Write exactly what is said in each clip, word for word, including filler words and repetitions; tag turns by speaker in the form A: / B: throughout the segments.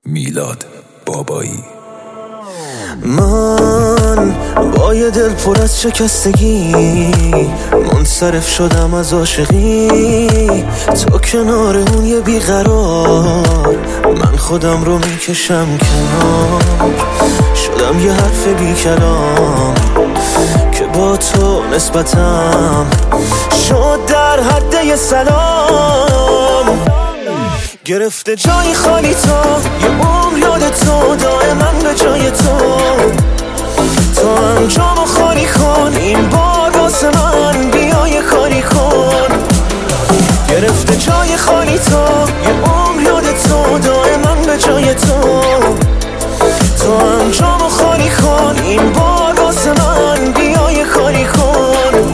A: میلاد بابایی.
B: من با یه دل پر از شکستگی منصرف شدم از عاشقی، تو کنار اون یه بیقرار من خودم رو میکشم کنار، شدم یه حرف بی کلام که با تو نسبتم شد در حد یه سلام. گرفته جای خالی تو یه عمر یاد تو، دائما به جای تو تو هم جامو خالی کن، این بار واسه من بیا یه کاری کن. گرفته جای خالی تو یه عمر یاد تو، دائما به جای تو تو هم جامو خالی کن، این بار واسه من بیا یه کاری کن.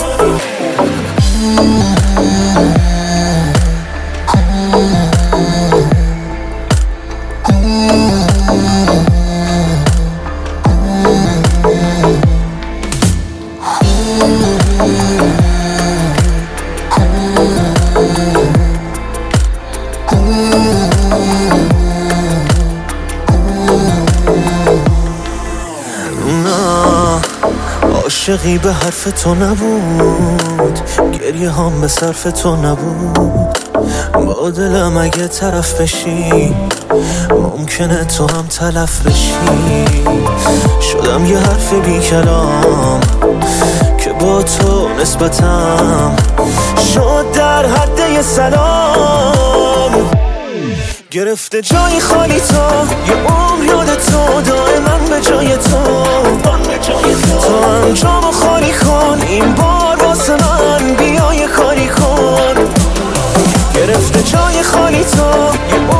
B: عاشقی به حرف تو نبود، گریه هم به صرف تو نبود، با دلم اگه طرف بشی ممکنه تو هم تلف بشی. شدم یه حرف بی کلام که با تو نسبتم شد در حد یه سلام. گرفته جای خالی تو یه عمر یاد تو، دائما به جای تو تو هم جامو خالی کن، این بار واسه من بیا یه کاری کن. گرفته جای خالی تو یه